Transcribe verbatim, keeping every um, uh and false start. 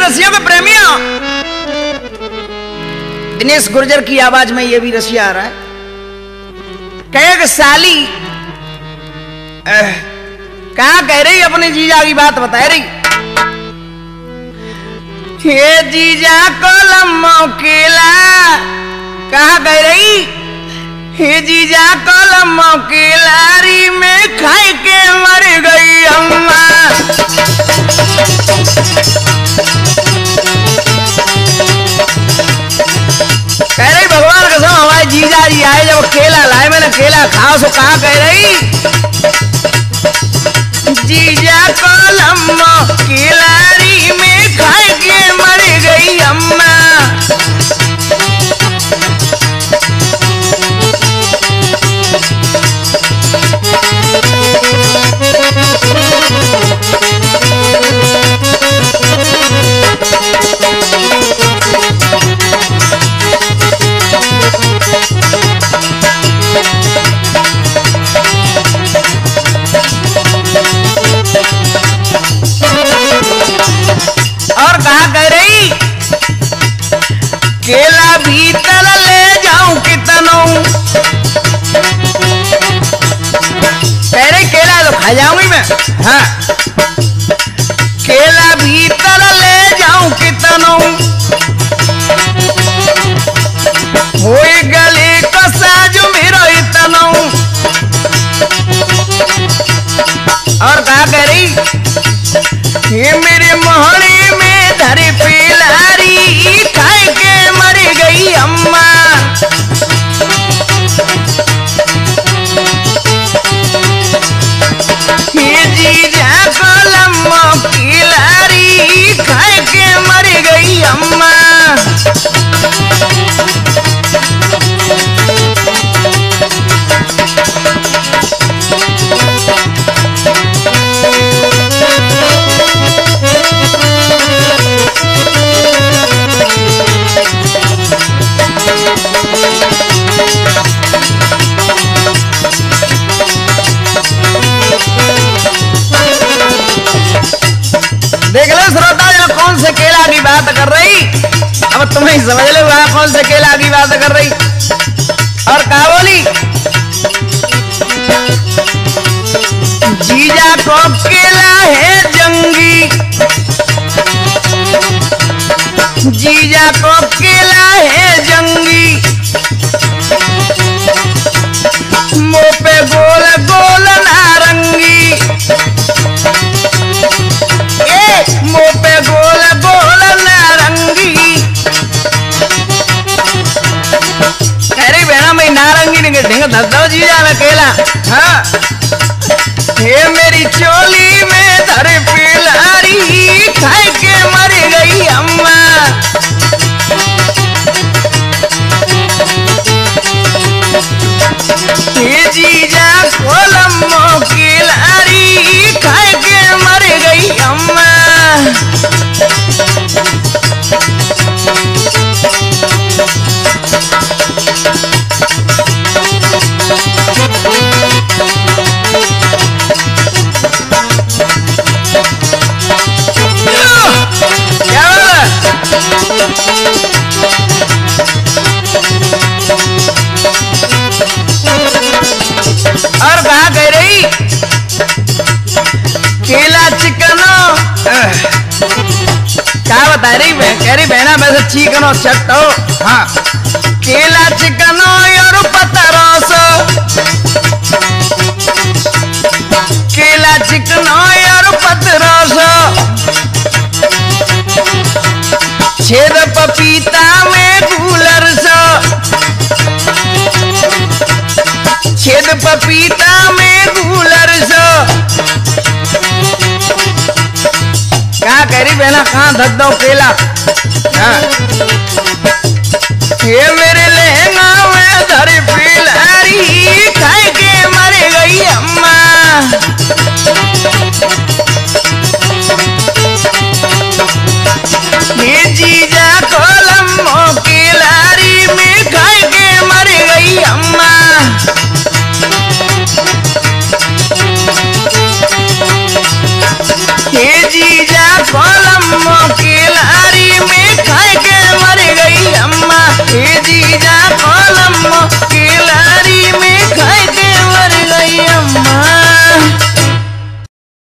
रसियों के प्रेमियों, दिनेश गुर्जर की आवाज में ये भी रसिया आ रहा है। कहे कि साली कहा कह रही अपने जीजा की बात बता रही। ये जीजा को लम्बो केला कहा कह रही। ये जीजा को लम्बो केलारी में खाई के मर गई अम्मा। कह रही भगवान कसम हमारे जीजा जी आए जब केला लाए मैंने केला खाओ सो कहा कह रही। जीजा को लम्बो केलारी में खाई के मर गई अम्मा। और कहा कह रही केला भीतर ले जाऊं कितनों। कह रही केला तो खा जाऊंगी मैं। हाँ केला भीतर ले जाऊं कितनों। होई गले को साजू मेरो इतनों। और कहा कह रही ये मेरे मोहरे में धरे पिलारी खाए के मर गई अम्मा। ये जीजा को लम्बो पिलारी खाए के मर गई अम्मा। देख लो श्रोता जो कौन से केला की बात कर रही। अब तुम्हें समझ लो वहां कौन से केला की बात कर रही। और कहा बोली जीजा को केला है जंगी। जीजा को केला है जंगी। मुंह पे गोल गोल नारंगी। मुंह पे गोल गोल नारंगी। अरे बेना मैं नारंगी नहीं ढेंग धद्दो जीजा में केला। हाँ ये मेरी चोली में धरे पिलारी खाई के मर गई अम्मा। ये जीजा को लम्बो केलारी खाई के मर गई अम्मा। और कहा कह रही केला चिकनो क्या बता रही कह रही बहना वैसे चिकनो चट्टो। हाँ केला चिकनो और पतरोसो। केला चिकनो और पतरोसो। छेद पपीता में कूलर सो। छेद पपीता में कूलर सो। क्या कह रही बहना कहाँ धद्दो केला। हाँ ये मेरे लहंगा में धरी पिलारी खाई के मर गई अम्मा। ये जीजा को लम्बो केलारी में खाई के मर गई अम्मा। ये जीजा को लम्बो केलारी